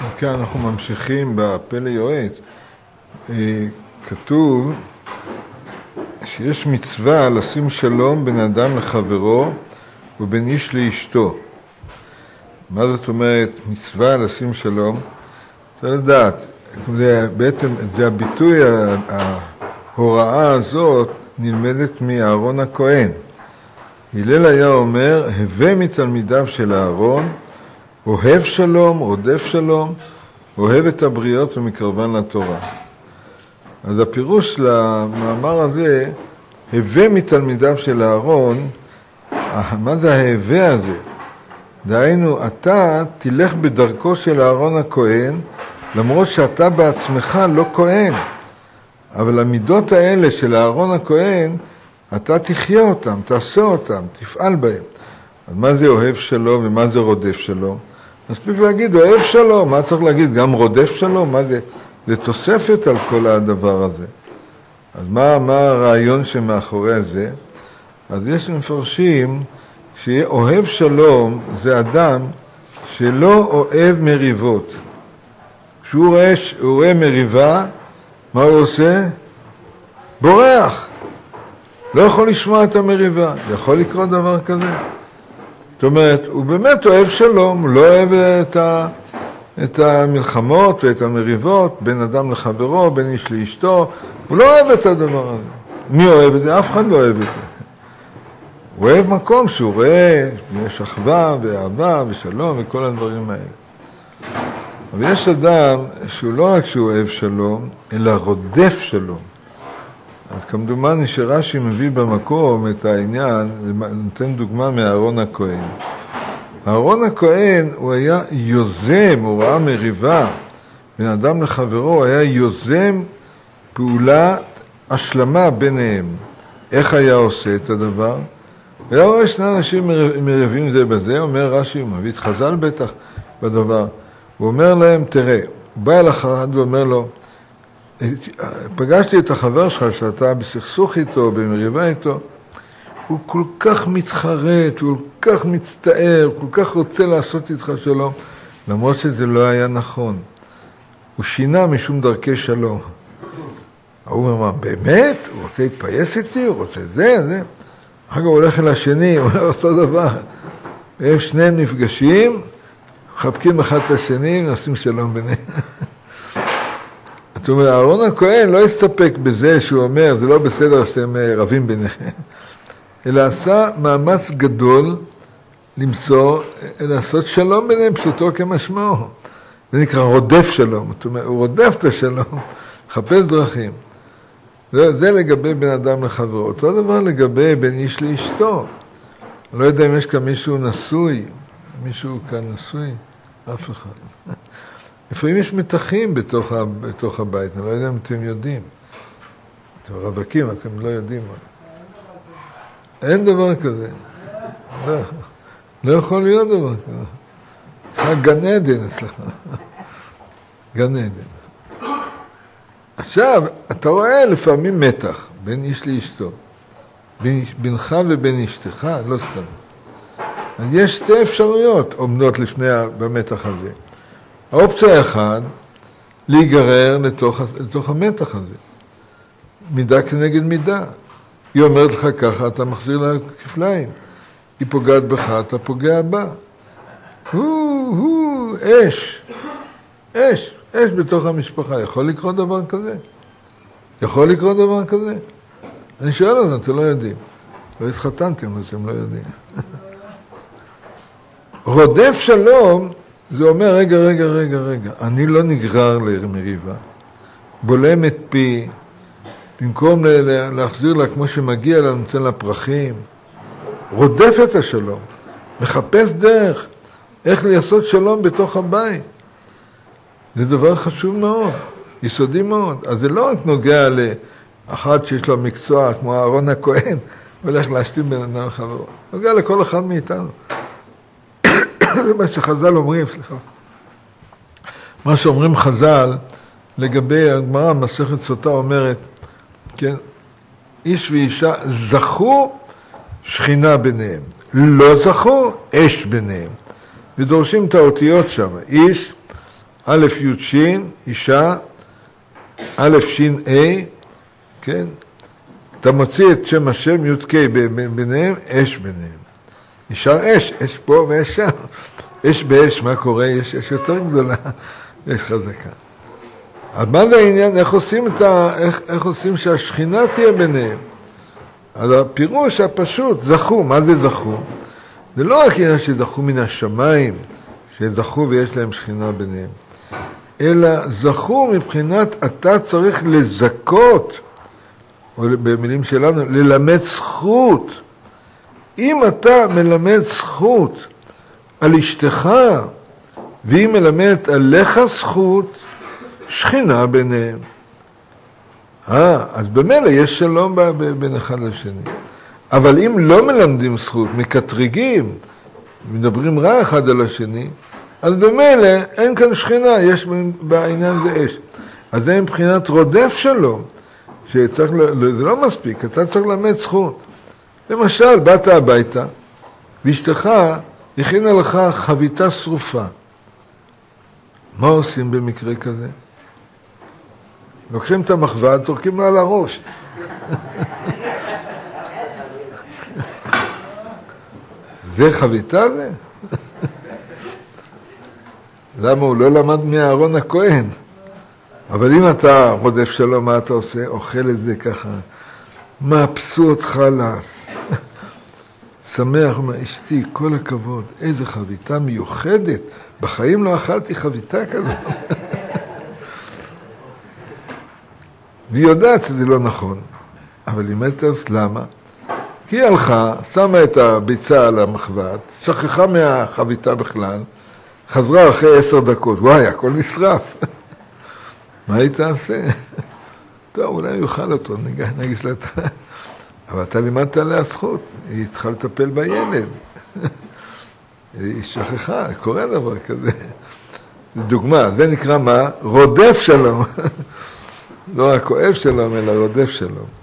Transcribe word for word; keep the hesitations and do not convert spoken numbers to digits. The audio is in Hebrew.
כן, אנחנו ממשיכים בפלא יועץ. כתוב שיש מצווה לשים שלום בין אדם לחברו ובין איש לאשתו. מה זאת אומרת מצווה לשים שלום? צריך לדעת, בעצם זה הביטוי, ההוראה הזאת נלמדת מאהרון הכהן. הלל היה אומר, הווה מתלמידיו של אהרון, אוהב שלום, רודף שלום, אוהב את הבריות ומקרבן לתורה. אז הפירוש למאמר הזה, הווה מתלמידיו של אהרון, מה זה ההווה הזה? דהיינו, אתה תלך בדרכו של אהרון הכהן, למרות שאתה בעצמך לא כהן. אבל המידות האלה של אהרון הכהן, אתה תחיה אותם, תעשה אותם, תפעל בהם. אז מה זה אוהב שלום ומה זה רודף שלום? מספיק להגיד אוהב שלום, מה צריך להגיד? גם רודף שלום? מה זה? זה תוספת על כל הדבר הזה. אז מה, מה הרעיון שמאחורי זה? אז יש מפרשים שיהיה אוהב שלום זה אדם שלא אוהב מריבות. כשהוא רואה, הוא רואה מריבה, מה הוא עושה? בורח. לא יכול לשמוע את המריבה. יכול לקרות דבר כזה. זאת אומרת, הוא באמת אוהב שלום, הוא לא אוהב את, ה, את המלחמות ואת המריבות בין אדם לחברו, בין איש לאשתו. הוא לא אוהב את הדבר הזה. מי אוהב את זה? אף אחד לא אוהב את זה. הוא אוהב מקום שהוא רואה, יש אחווה ואהבה ושלום וכל הדברים האלה. אבל יש אדם שהוא לא רק שהוא אוהב שלום, אלא רודף שלום. אז כמדומני שרש"י מביא במקום את העניין, נותן דוגמה מאהרון הכהן. אהרון הכהן הוא היה יוזם, הוא ראה מריבה בין אדם לחברו, הוא היה יוזם פעולה השלמה ביניהם. איך היה עושה את הדבר? היה רואה שני אנשים מריבים זה בזה, אומר רש"י, הוא מביא את חז"ל בטח בדבר. הוא אומר להם, תראה, הוא בא אל אחד ואומר לו, פגשתי את החבר שלך שאתה בסכסוך איתו, במריבה איתו, הוא כל כך מתחרט, הוא כל כך מצטער, הוא כל כך רוצה לעשות איתך שלום, למרות שזה לא היה נכון. הוא שינה משום דרכי שלום. הוא אומר, באמת? הוא רוצה להתפייס איתי? הוא רוצה זה, זה? אחר כך הוא הולך אל השני, הוא אומר אותו דבר. הם שניהם נפגשים, מחבקים אחד את השני, נעשים שלום ביניהם. זאת אומרת, אהרון הכהן לא הסתפק בזה שהוא אומר, זה לא בסדר שהם רבים ביניהם, אלא עשה מאמץ גדול למצוא, לעשות שלום ביניהם, פשוטו כמשמעו. זה נקרא רודף שלום, זאת אומרת, הוא רודף את השלום, חפש דרכים. זה, זה לגבי בן אדם לחברו. אותו דבר לגבי בין איש לאשתו. אני לא יודע אם יש כאן מישהו נשוי, מישהו כאן נשוי, אף אחד. לפעמים יש מתחים בתוך, ה, בתוך הבית, אני לא יודע אם אתם יודעים. אתם רווקים, אתם לא יודעים. אין דבר כזה. לא, לא יכול להיות דבר כזה. צריך גן עדן אצלך. גן עדן. עכשיו, אתה רואה לפעמים מתח בין איש לאשתו. בין, בינך ובין אשתך, לא סתם. אז יש שתי אפשרויות עומדות לפני במתח הזה. האופציה האחת, להיגרר לתוך, לתוך המתח הזה. מידה כנגד מידה. היא אומרת לך ככה, אתה מחזיר לה כפליים. היא פוגעת בך, אתה פוגע בה. הוא, הוא, אש. אש. אש בתוך המשפחה. יכול לקרות דבר כזה? יכול לקרות דבר כזה? אני שואל על זה, אתם לא יודעים. לא התחתנתם, אז אתם לא יודעים. רודף שלום, זה אומר, רגע, רגע, רגע, רגע, אני לא נגרר למריבה, בולם את פי, במקום להחזיר לה כמו שמגיע לה, נותן לה פרחים, רודף את השלום, מחפש דרך, איך לעשות שלום בתוך הבית. זה דבר חשוב מאוד, יסודי מאוד. אז זה לא רק נוגע לאחד שיש לו מקצוע, כמו אהרון הכהן, והולך להשתים בין אדם לחברו. נוגע לכל אחד מאיתנו. זה מה שחז"ל אומרים, סליחה. מה שאומרים חז"ל לגבי הגמרא, מסכת סוטה אומרת, כן, איש ואישה זכו שכינה ביניהם, לא זכו אש ביניהם. ודורשים את האותיות שם, איש א' י' ש', אישה, א' ש' ה', כן? אתה מוציא את שם השם י' ק' ביניהם, אש ביניהם. נשאר אש, אש פה ואש שם. אש באש, מה קורה? יש אש יותר גדולה, אש חזקה. אז מה זה העניין? איך עושים, את ה... איך, איך עושים שהשכינה תהיה ביניהם? אז הפירוש הפשוט, זכו. מה זה זכו? זה לא רק עניין שזכו מן השמיים, שזכו ויש להם שכינה ביניהם, אלא זכו מבחינת אתה צריך לזכות, או במילים שלנו, ללמד זכות. אם אתה מלמד זכות על אשתך, והיא מלמדת עליך זכות, שכינה ביניהם. אה, אז במילא יש שלום בין אחד לשני. אבל אם לא מלמדים זכות, מקטרגים, מדברים רע אחד על השני, אז במילא אין כאן שכינה, יש בעניין זה אש. אז זה מבחינת רודף שלום, שצריך, זה לא מספיק, אתה צריך ללמד זכות. למשל, באת הביתה, ואשתך הכינה לך חביתה שרופה. מה עושים במקרה כזה? לוקחים את המחווה, זורקים לה על הראש. זה חביתה זה? למה הוא לא למד מאהרון הכהן? אבל אם אתה רודף שלום, מה אתה עושה? אוכל את זה ככה. מאפסות חלס. שמח מאשתי, כל הכבוד. איזה חביתה מיוחדת. בחיים לא אכלתי חביתה כזאת. והיא יודעת שזה לא נכון. אבל היא מתרס, למה? כי היא הלכה, שמה את הביצה על המחבת, שכחה מהחביתה בכלל, חזרה אחרי עשר דקות, וואי, הכל נשרף. מה היא תעשה? טוב, אולי יאכל אותו, נגיש לה את... אבל אתה לימדת עליה זכות, היא צריכה לטפל בילד. היא שכחה, קורה דבר כזה. זו דוגמה, זה נקרא מה? רודף שלום. לא רק אוהב שלום, אלא רודף שלום.